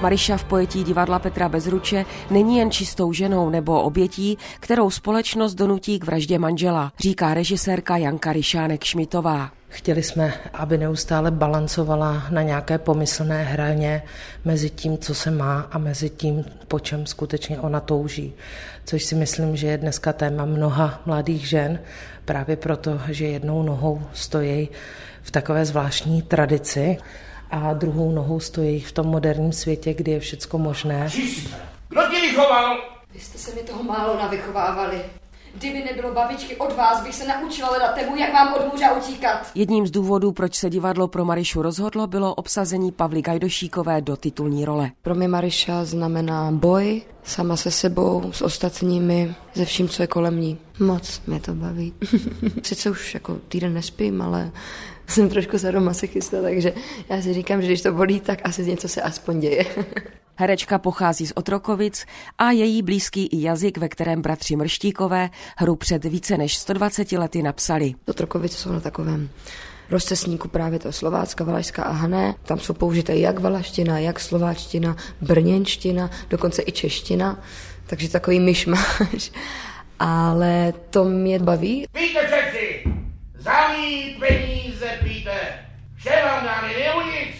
Maryša v pojetí divadla Petra Bezruče není jen čistou ženou nebo obětí, kterou společnost donutí k vraždě manžela, říká režisérka Janka Ryšánek-Šmitová. Chtěli jsme, aby neustále balancovala na nějaké pomyslné hraně mezi tím, co se má, a mezi tím, po čem skutečně ona touží. Což si myslím, že je dneska téma mnoha mladých žen, právě proto, že jednou nohou stojí v takové zvláštní tradici a druhou nohou stojí v tom moderním světě, kdy je všecko možné. Kdo ti vychoval? Vy jste se mi toho málo navychovávali. Kdyby nebylo babičky, od vás bych se naučila hledat temu, jak mám od muže utíkat. Jedním z důvodů, proč se divadlo pro Maryšu rozhodlo, bylo obsazení Pavly Gajdošíkové do titulní role. Pro mě Maryša znamená boj, sama se sebou, s ostatními, ze vším, co je kolem ní. Moc mě to baví. Sice už jako týden nespím, ale jsem trošku sadomasochista, takže já si říkám, že když to bolí, tak asi něco se aspoň děje. Herečka pochází z Otrokovic a její blízký i jazyk, ve kterém bratři Mrštíkové hru před více než 120 lety napsali. Otrokovice jsou na takovém rozcestníku právě toho Slovácka, Valašska a Hané. Tam jsou použité jak valaština, jak slováčtina, brněnština, dokonce i čeština, takže takový myšmaš. Ale to mě baví. Píte přeci, za mý peníze píte, vše vám dáme nic.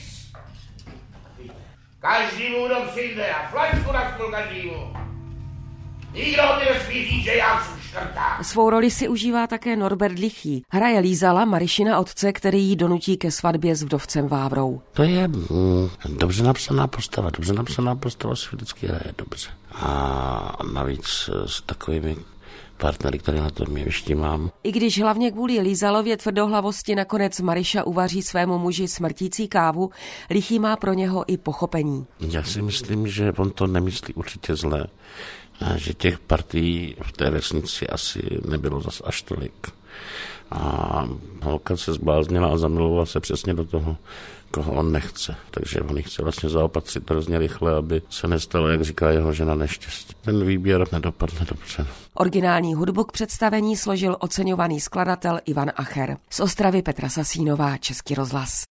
Každému dom přijde a flašku na stůl každému. Nikdo mi nesmí říct, že já jsem škrtá. Svou roli si užívá také Norbert Lichý. Hraje Lízala, Maryšina otce, který jí donutí ke svatbě s vdovcem Vávrou. To je dobře napsaná postava se vždycky hraje dobře. A navíc s takovými partnery, které na tom jevišti mám. I když hlavně kvůli Lízalově tvrdohlavosti nakonec Maryša uvaří svému muži smrtící kávu, Lichý má pro něho i pochopení. Já si myslím, že on to nemyslí určitě zle, a že těch partií v té vesnici asi nebylo zas až tolik. A holka se zbláznila a zamilovala se přesně do toho, koho on nechce. Takže on chce vlastně zaopatřit hrozně rychle, aby se nestalo, jak říká jeho žena, neštěstí. Ten výběr nedopadne dobře. Originální hudbu k představení složil oceňovaný skladatel Ivan Acher. Z Ostravy Petra Sasínová, Český rozhlas.